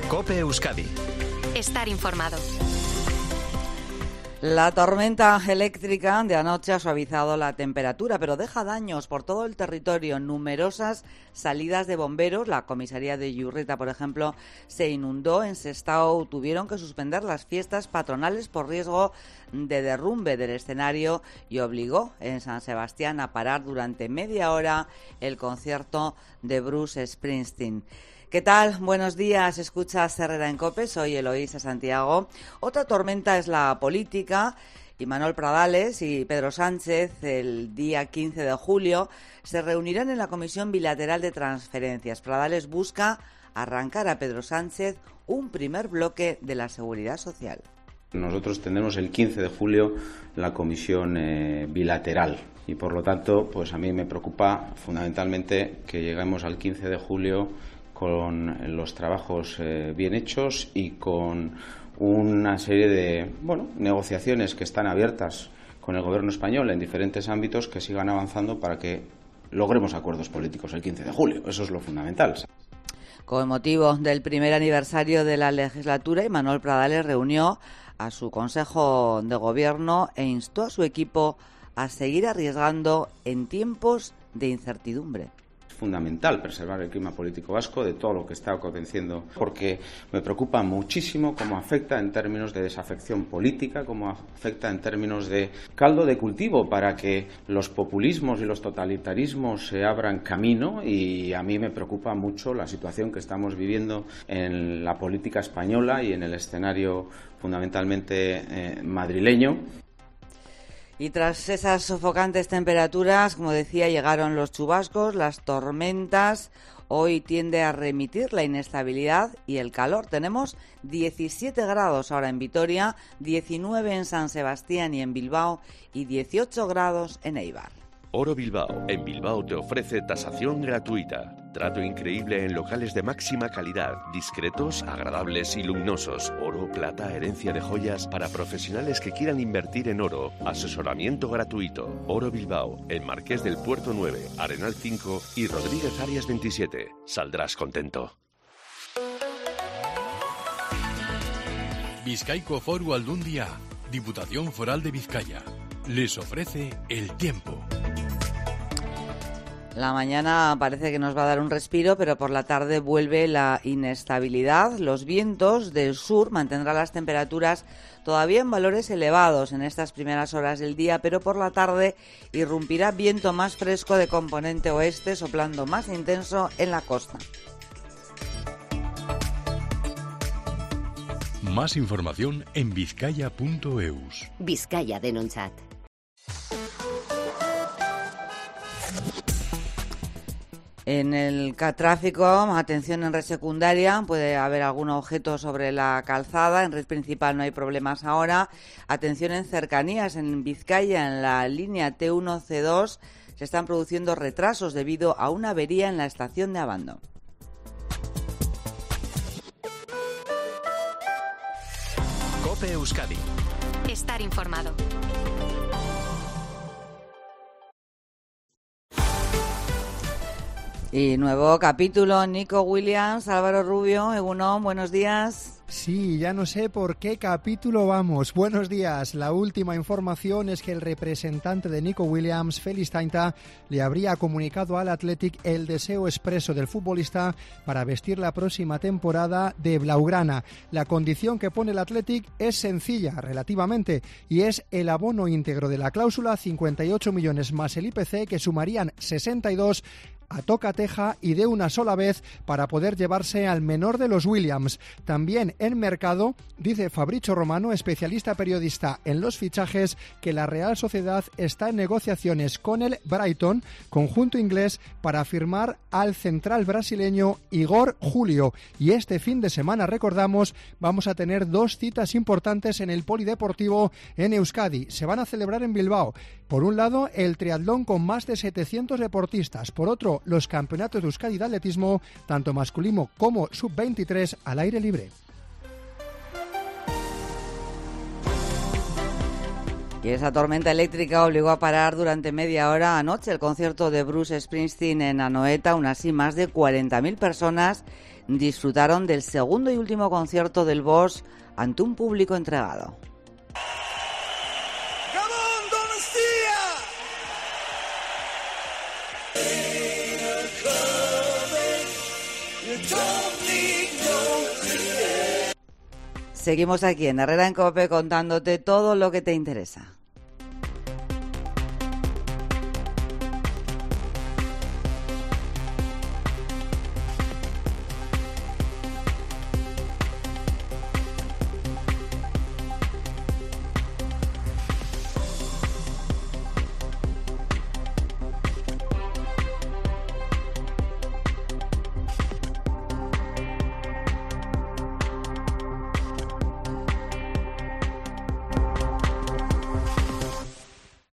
COPE Euskadi. Estar informado. La tormenta eléctrica de anoche ha suavizado la temperatura, pero deja daños por todo el territorio. Numerosas salidas de bomberos. La comisaría de Iurreta, por ejemplo, se inundó. En Sestao tuvieron que suspender las fiestas patronales por riesgo de derrumbe del escenario y obligó en San Sebastián a parar durante media hora el concierto de Bruce Springsteen. ¿Qué tal? Buenos días, escuchas Herrera en COPE, soy Eloísa Santiago. Otra tormenta es la política. Imanol Pradales y Pedro Sánchez el día 15 de julio se reunirán en la Comisión Bilateral de Transferencias. Pradales busca arrancar a Pedro Sánchez un primer bloque de la Seguridad Social. Nosotros tendremos el 15 de julio la comisión bilateral y por lo tanto pues a mí me preocupa fundamentalmente que lleguemos al 15 de julio con los trabajos bien hechos y con una serie de negociaciones que están abiertas con el gobierno español en diferentes ámbitos que sigan avanzando para que logremos acuerdos políticos el 15 de julio. Eso es lo fundamental. Con motivo del primer aniversario de la legislatura, Imanol Pradales reunió a su Consejo de Gobierno e instó a su equipo a seguir arriesgando en tiempos de incertidumbre. Fundamental preservar el clima político vasco de todo lo que está aconteciendo, porque me preocupa muchísimo cómo afecta en términos de desafección política, cómo afecta en términos de caldo de cultivo para que los populismos y los totalitarismos se abran camino, y a mí me preocupa mucho la situación que estamos viviendo en la política española y en el escenario fundamentalmente madrileño. Y tras esas sofocantes temperaturas, como decía, llegaron los chubascos, las tormentas. Hoy tiende a remitir la inestabilidad y el calor. Tenemos 17 grados ahora en Vitoria, 19 en San Sebastián y en Bilbao y 18 grados en Eibar. Oro Bilbao. En Bilbao te ofrece tasación gratuita. Trato increíble en locales de máxima calidad, discretos, agradables y luminosos. Oro, plata, herencia de joyas para profesionales que quieran invertir en oro. Asesoramiento gratuito. Oro Bilbao, en Marqués del Puerto 9, Arenal 5 y Rodríguez Arias 27. Saldrás contento. Bizkaiko Foru Aldundia, Diputación Foral de Vizcaya, les ofrece el tiempo. La mañana parece que nos va a dar un respiro, pero por la tarde vuelve la inestabilidad. Los vientos del sur mantendrán las temperaturas todavía en valores elevados en estas primeras horas del día, pero por la tarde irrumpirá viento más fresco de componente oeste, soplando más intenso en la costa. Más información en bizkaia.eus. Vizcaya denontzat. En el tráfico, atención en red secundaria, puede haber algún objeto sobre la calzada, en red principal no hay problemas ahora. Atención en cercanías, en Vizcaya, en la línea T1-C2, se están produciendo retrasos debido a una avería en la estación de Abando. COPE Euskadi. Estar informado. Y nuevo capítulo, Nico Williams, Álvaro Rubio, Egunon, buenos días. Sí, ya no sé por qué capítulo vamos. Buenos días. La última información es que el representante de Nico Williams, Félix Tainta, le habría comunicado al Athletic el deseo expreso del futbolista para vestir la próxima temporada de blaugrana. La condición que pone el Athletic es sencilla, relativamente, y es el abono íntegro de la cláusula, 58 millones más el IPC, que sumarían 62 a toca-teja y de una sola vez para poder llevarse al menor de los Williams. También en mercado, dice Fabrizio Romano, especialista periodista en los fichajes, que la Real Sociedad está en negociaciones con el Brighton, conjunto inglés, para firmar al central brasileño Igor Julio. Y este fin de semana, recordamos, vamos a tener dos citas importantes en el Polideportivo en Euskadi. Se van a celebrar en Bilbao. Por un lado, el triatlón con más de 700 deportistas. Por otro, los campeonatos de Euskadi de atletismo, tanto masculino como sub-23, al aire libre. Y esa tormenta eléctrica obligó a parar durante media hora anoche el concierto de Bruce Springsteen en Anoeta. Aún así, más de 40.000 personas disfrutaron del segundo y último concierto del Boss ante un público entregado. Seguimos aquí en Herrera en COPE contándote todo lo que te interesa.